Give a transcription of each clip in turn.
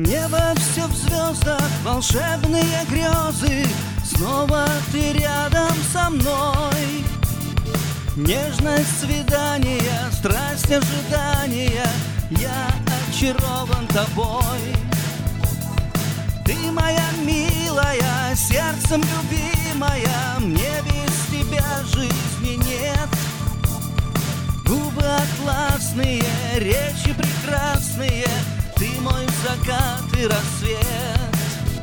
Небо все в звездах, волшебные грезы. Снова ты рядом со мной. Нежность свидания, страсть ожидания. Я очарован тобой. Ты моя милая, сердцем любимая. Мне без тебя жизни нет. Губы атласные, речи прекрасные. Ты мой закат и рассвет.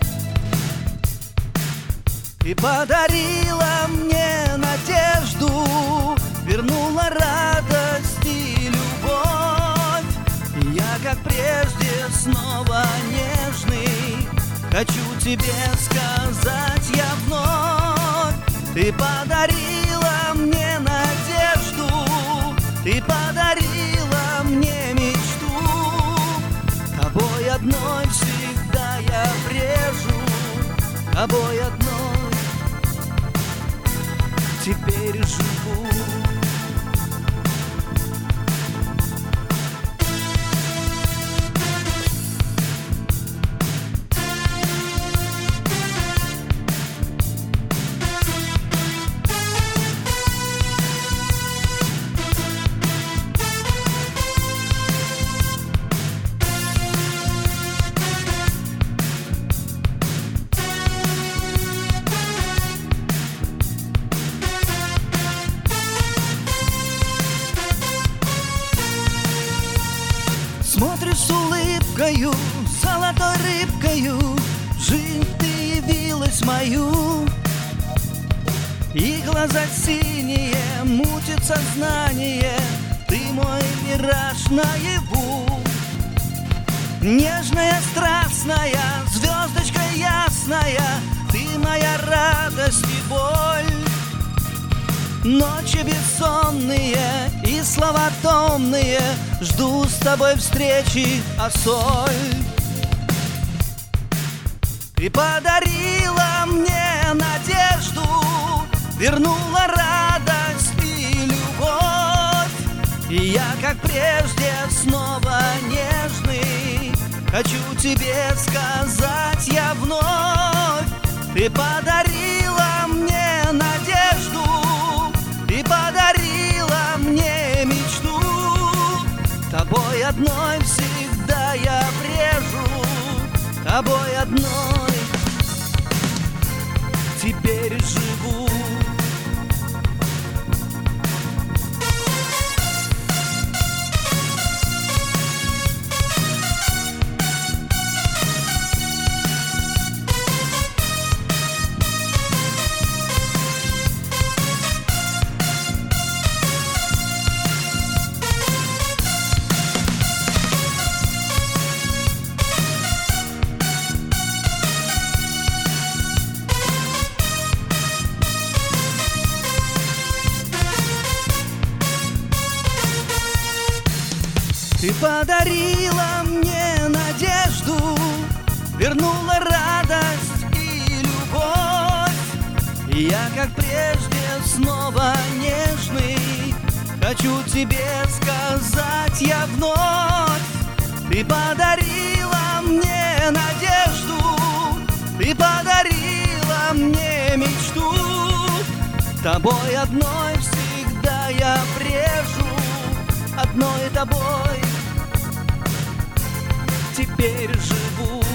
Ты подарила мне надежду, вернула радость и любовь. Я, как прежде, снова нежный. Хочу тебе сказать я вновь. Ты подарила мне надежду, ты подарила мне мечту. Тобой одной всегда я брежу, тобой одной теперь живу. Смотришь с улыбкою, золотой рыбкою, жизнь ты явилась мою. И глаза синие, мутит сознание. Ты мой мираж наяву. Нежная, страстная, звездочка ясная. Ты моя радость и боль. Ночи бессонные и слова томные. Жду с тобой встречи, а соль. Ты подарила мне надежду, вернула радость и любовь. И я, как прежде, снова нежный. Хочу тебе сказать я вновь. Ты подарила мне надежду, ты подарила мне мечту. Тобой одной всегда я брежу, тобой одной теперь живу. Ты подарила мне надежду, вернула радость и любовь. И я, как прежде, снова нежный. Хочу тебе сказать я вновь. Ты подарила мне надежду, ты подарила мне мечту. Тобой одной всегда я брежу, одной тобой теперь живу.